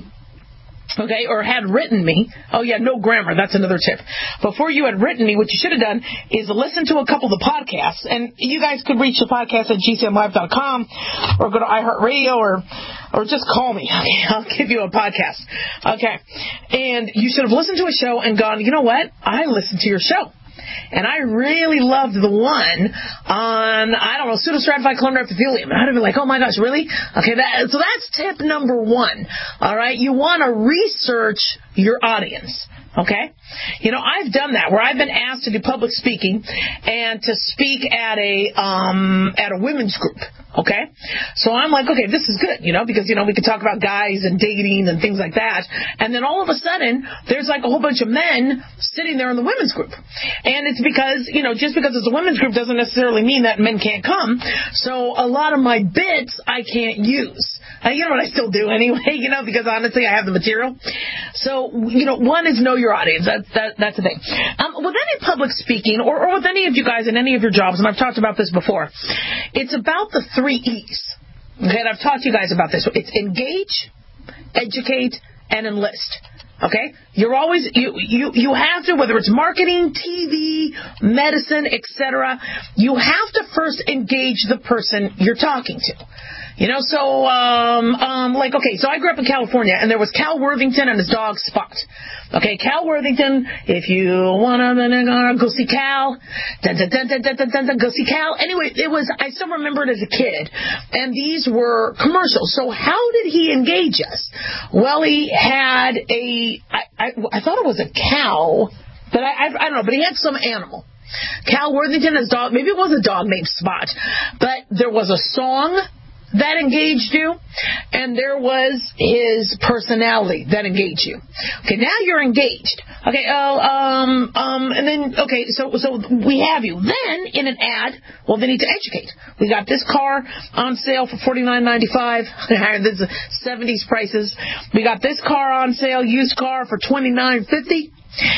Okay, or had written me. Oh, yeah, no grammar. That's another tip. Before you had written me, what you should have done is listen to a couple of the podcasts. And you guys could reach the podcast at G C M live dot com or go to iHeartRadio or or just call me. Okay, I'll give you a podcast. Okay, and you should have listened to a show and gone, you know what? I listened to your show. And I really loved the one on, I don't know, pseudostratified columnar epithelium. And I'd have been like, oh my gosh, really? Okay, that, so that's tip number one. All right, you want to research your audience. Okay? You know, I've done that where I've been asked to do public speaking and to speak at a um at a women's group. Okay? So I'm like, okay, this is good, you know, because, you know, we could talk about guys and dating and things like that. And then all of a sudden, there's like a whole bunch of men sitting there in the women's group. And it's because, you know, just because it's a women's group doesn't necessarily mean that men can't come. So a lot of my bits I can't use. Uh, you know what I still do anyway, you know, because honestly I have the material. So, you know, one is know your audience. That's, that, that's the thing. Um, with any public speaking or, or with any of you guys in any of your jobs, and I've talked about this before, it's about the three E's. Okay, and I've talked to you guys about this. It's engage, educate, and enlist. Okay? You're always, you, you, you have to, whether it's marketing, T V, medicine, et cetera, you have to first engage the person you're talking to. You know, so, um, um, like, okay, so I grew up in California, and there was Cal Worthington and his dog Spot. Okay, Cal Worthington, if you wanna go see Cal, dun, dun, dun, dun, dun, dun, dun, dun, go see Cal. Anyway, it was, I still remember it as a kid, and these were commercials. So how did he engage us? Well, he had a, I, I, I thought it was a cow, but I, I, I don't know, but he had some animal. Cal Worthington, his dog, maybe it was a dog named Spot, but there was a song that engaged you, and there was his personality that engaged you. Okay, now you're engaged. Okay, oh, um, um, and then, okay, so so we have you. Then, in an ad, well, they need to educate. We got this car on sale for forty-nine ninety-five. This is seventies prices. We got this car on sale, used car, for twenty-nine fifty.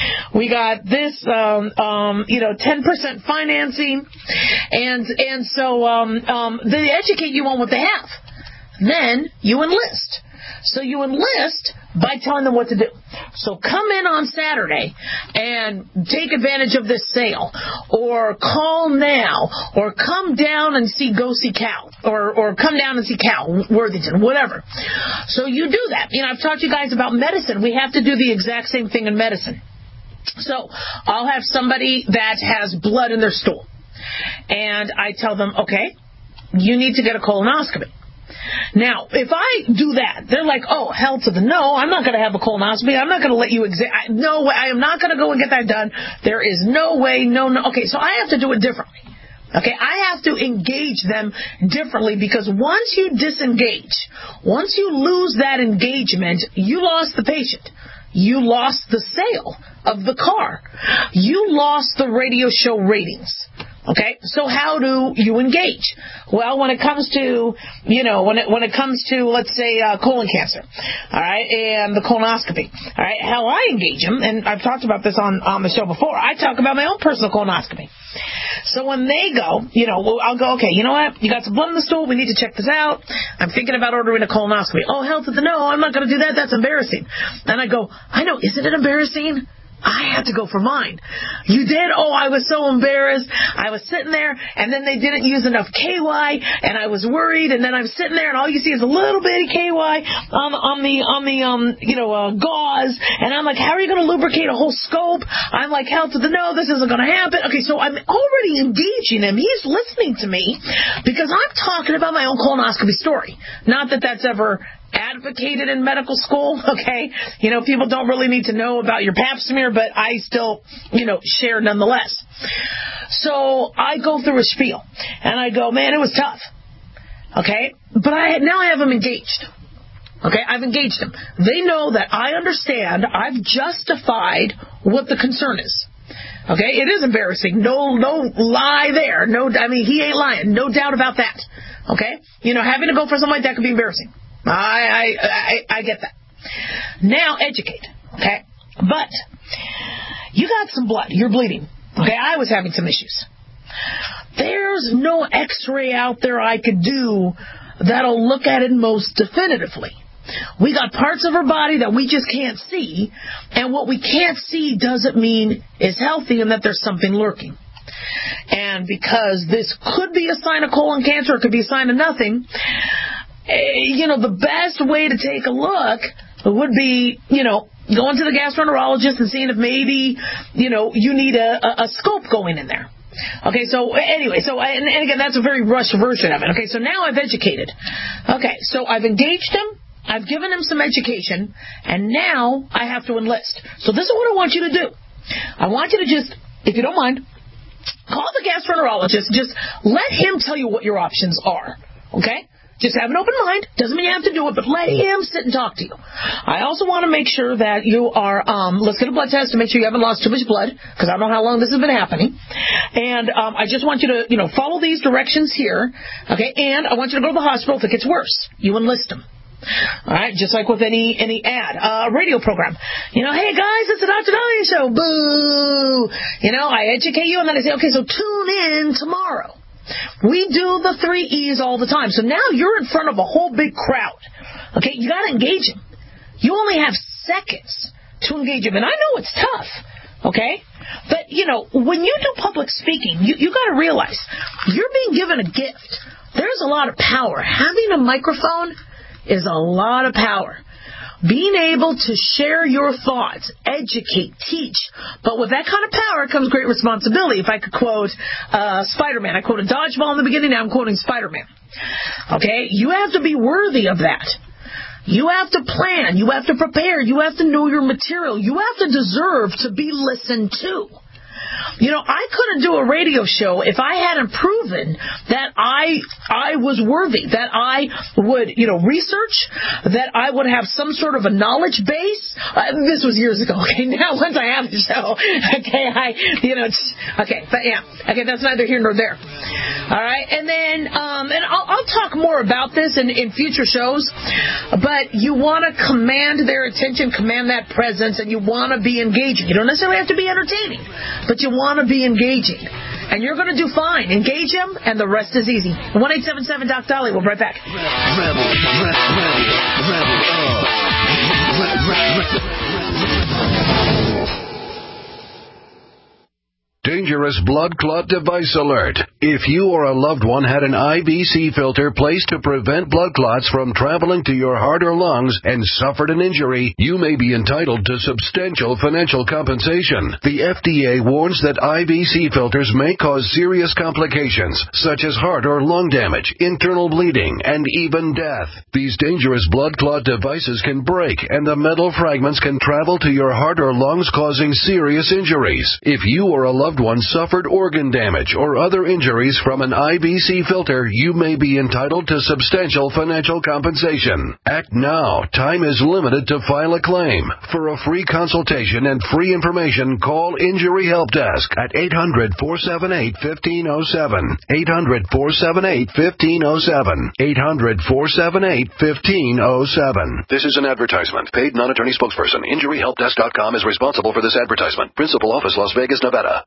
We got this, um, um, you know, ten percent financing, and and so um, um, they educate you on what they have. Then you enlist. So you enlist by telling them what to do. So come in on Saturday and take advantage of this sale, or call now, or come down and see, go see Cal, or or come down and see Cal Worthington, whatever. So you do that. You know, I've talked to you guys about medicine. We have to do the exact same thing in medicine. So I'll have somebody that has blood in their stool, and I tell them, okay, you need to get a colonoscopy. Now, if I do that, they're like, oh, hell to the no, I'm not going to have a colonoscopy. I'm not going to let you examine. No way. I am not going to go and get that done. There is no way. No, no. Okay, so I have to do it differently. Okay, I have to engage them differently because once you disengage, once you lose that engagement, you lost the patient. You lost the sale of the car. You lost the radio show ratings. Okay, so how do you engage? Well, when it comes to, you know, when it when it comes to, let's say, uh, colon cancer, all right, and the colonoscopy, all right, how I engage them, and I've talked about this on, on the show before, I talk about my own personal colonoscopy. So when they go, you know, well, I'll go, okay, you know what, you got some blood in the stool, we need to check this out. I'm thinking about ordering a colonoscopy. Oh, hell to the no, I'm not going to do that, that's embarrassing. And I go, I know, isn't it embarrassing? I had to go for mine. You did? Oh, I was so embarrassed. I was sitting there, and then they didn't use enough K Y, and I was worried, and then I'm sitting there, and all you see is a little bitty K Y on, on the, on the, um, you know, uh, gauze, and I'm like, how are you going to lubricate a whole scope? I'm like, hell to the no, this isn't going to happen. Okay, so I'm already engaging him. He's listening to me because I'm talking about my own colonoscopy story. Not that that's ever advocated in medical school, okay? You know, people don't really need to know about your pap smear, but I still, you know, share nonetheless. So I go through a spiel, and I go, man, it was tough, okay? But I now I have them engaged. Okay, I've engaged them. They know that I understand, I've justified what the concern is. Okay, it is embarrassing. No, no lie there. No, I mean, he ain't lying. No doubt about that. Okay? You know, having to go for something like that could be embarrassing. I, I, I, I get that. Now, educate, okay? But you got some blood. You're bleeding. Okay, I was having some issues. There's no x-ray out there I could do that'll look at it most definitively. We got parts of our body that we just can't see, and what we can't see doesn't mean is healthy and that there's something lurking. And because this could be a sign of colon cancer, it could be a sign of nothing, you know, the best way to take a look would be, you know, going to the gastroenterologist and seeing if maybe, you know, you need a, a, a scope going in there. Okay, so anyway, so, and, and again, that's a very rushed version of it. Okay, so now I've educated. Okay, so I've engaged him, I've given him some education, and now I have to enlist. So this is what I want you to do. I want you to just, if you don't mind, call the gastroenterologist, just let him tell you what your options are. Okay? Just have an open mind. Doesn't mean you have to do it, but let him sit and talk to you. I also want to make sure that you are, um, let's get a blood test to make sure you haven't lost too much blood, because I don't know how long this has been happening. And um, I just want you to, you know, follow these directions here, okay? And I want you to go to the hospital if it gets worse. You enlist them. All right, just like with any any ad, uh, radio program. You know, hey guys, it's the Doctor Dahlia Show. Boo! You know, I educate you, and then I say, okay, so tune in tomorrow. We do the three E's all the time. So now you're in front of a whole big crowd. Okay, you got to engage them. You only have seconds to engage them, and I know it's tough. Okay, but you know, when you do public speaking, you you got to realize you're being given a gift. There's a lot of power. Having a microphone is a lot of power. Being able to share your thoughts, educate, teach. But with that kind of power comes great responsibility. If I could quote uh, Spider-Man. I quoted Dodgeball in the beginning, now I'm quoting Spider-Man. Okay? You have to be worthy of that. You have to plan. You have to prepare. You have to know your material. You have to deserve to be listened to. You know, I couldn't do a radio show if I hadn't proven that I I was worthy, that I would, you know, research, that I would have some sort of a knowledge base. Uh, this was years ago. Okay, now once I have the show, okay, I, you know, okay, but yeah, okay, that's neither here nor there. All right, and then, um, and I'll, I'll talk more about this in, in future shows, but you want to command their attention, command that presence, and you want to be engaging. You don't necessarily have to be entertaining, but you want to be engaging. And you're going to do fine. Engage them, and the rest is easy. one eight seven seven Doc Dolly. We'll be right back. Rebel, rebel, rebel, rebel, uh. Dangerous blood clot device alert. If you or a loved one had an I V C filter placed to prevent blood clots from traveling to your heart or lungs and suffered an injury, you may be entitled to substantial financial compensation. The F D A warns that I V C filters may cause serious complications, such as heart or lung damage, internal bleeding, and even death. These dangerous blood clot devices can break, and the metal fragments can travel to your heart or lungs, causing serious injuries. If you or a loved one suffered organ damage or other injuries from an I V C filter, you may be entitled to substantial financial compensation. Act now. Time is limited to file a claim. For a free consultation and free information, call Injury Help Desk at eight hundred, four seven eight, one five zero seven. eight hundred, four seven eight, one five zero seven. eight hundred, four seven eight, one five zero seven. This is an advertisement. Paid non-attorney spokesperson. Injury Help Desk dot com is responsible for this advertisement. Principal office, Las Vegas, Nevada.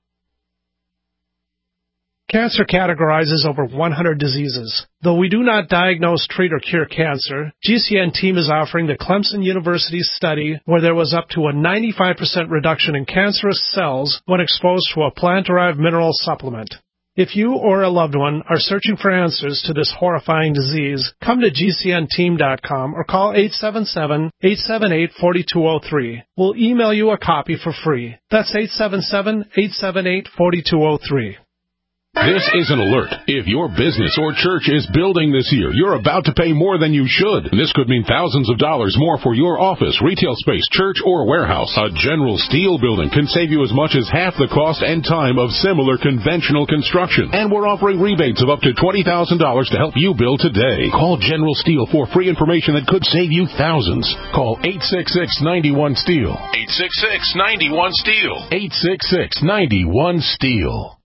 Cancer categorizes over one hundred diseases. Though we do not diagnose, treat, or cure cancer, G C N team is offering the Clemson University study where there was up to a ninety-five percent reduction in cancerous cells when exposed to a plant-derived mineral supplement. If you or a loved one are searching for answers to this horrifying disease, come to G C N team dot com or call eight seven seven, eight seven eight, four two zero three. We'll email you a copy for free. That's eight seven seven, eight seven eight, four two zero three. This is an alert. If your business or church is building this year, you're about to pay more than you should. This could mean thousands of dollars more for your office, retail space, church, or warehouse. A General Steel building can save you as much as half the cost and time of similar conventional construction. And we're offering rebates of up to twenty thousand dollars to help you build today. Call General Steel for free information that could save you thousands. Call eight six six, nine one, STEEL. eight six six, nine one, STEEL. eight six six, nine one, STEEL.